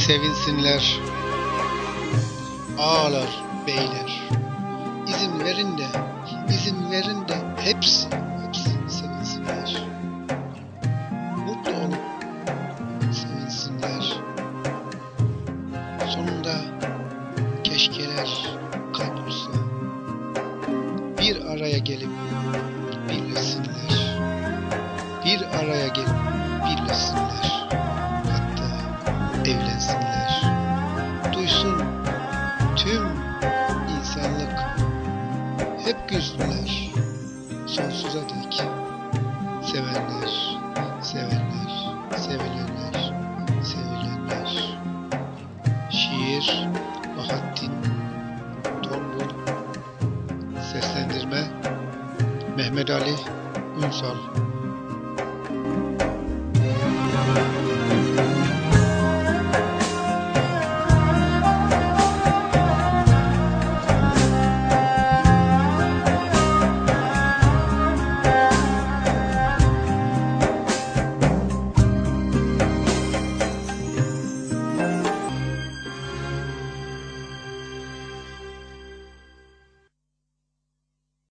Sevinsinler ağalar, beyler. İzin verin de hepsi sevinsinler. Mutlu olup sevinsinler. Sonunda keşkeler kaybolsa, bir araya gelip birleşsinler. Bir araya gelip birleşsinler. Hatta evlensinler. Duysun tüm insanlık, hep güldüler sonsuza dek. Sevenler, sevilenler. Şiir Bahattin Tombul. Seslendirme Mehmet Ali Ünsal.